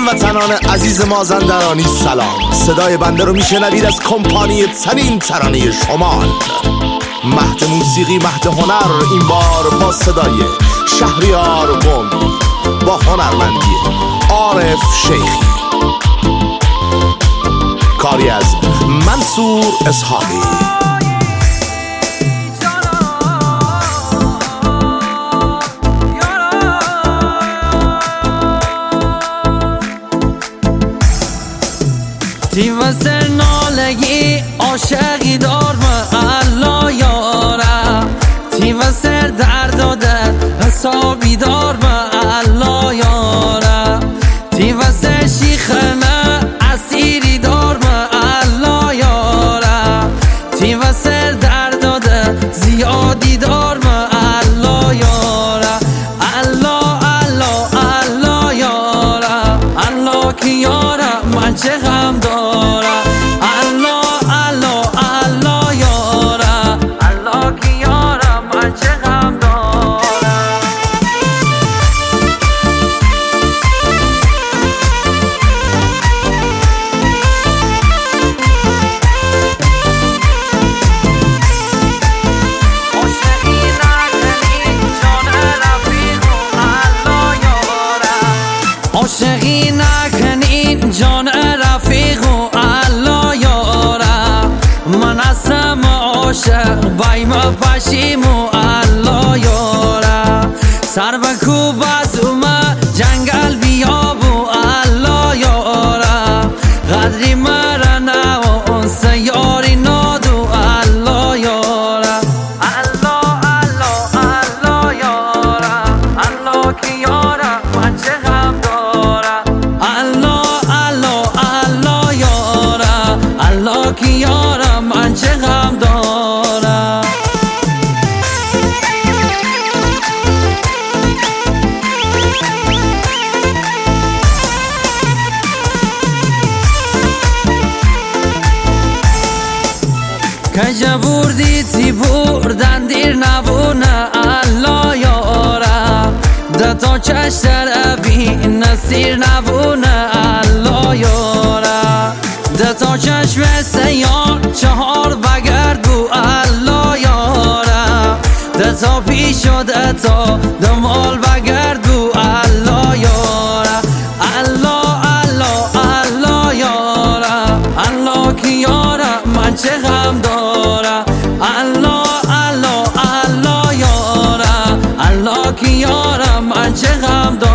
هموطنان عزیز مازندرانی سلام. صدای بنده رو میشنوید از کمپانی ترین ترانه شمال. مهد موسیقی، مهد هنر، این بار با صدای شهریار قمی، با هنرمندی عارف شیخی، کاری از منصور اسحاقی. تی وسر نالگی عاشقی دار و الله یارم، تی وسر درد و درد حسابی دار و الله یارم، تی وسر شیخنه اسیری دار و الله یارم، تی وسر درد و درد زیادی دار و الله یارم. الله الله الله یارم، الله کی یارم من چه غم دارم. الله الله الله یارم، الله کی یارم من چه غم دارم. عاشقی نکنین جان رفیق و الله یارم، من هستم عاشق بایم پشیم و الله یارم. سر و کوب از اومه جنگل بیاب و الله یارم، قدری مرنه و اون سیاری نادو الله یارم. الله الله الله یارم، الله کی یارم من چه غم دارم. الله الله الله یارم، الله کی یارم من چه غم دارم. کجا بردی تی بردن دیر نبونه الله یارم، دتا چشتر ابی نسیر نبونه الله یارم، دتا چشم سیار چهار بگرد بو الله یارم، دتا پیش و دتا دمال بگرد بو الله یارم. الله الله الله یارم، الله کی یارم من چه غم دارم. الله الله الله یارم، الله کی یارم من چه غم دارم.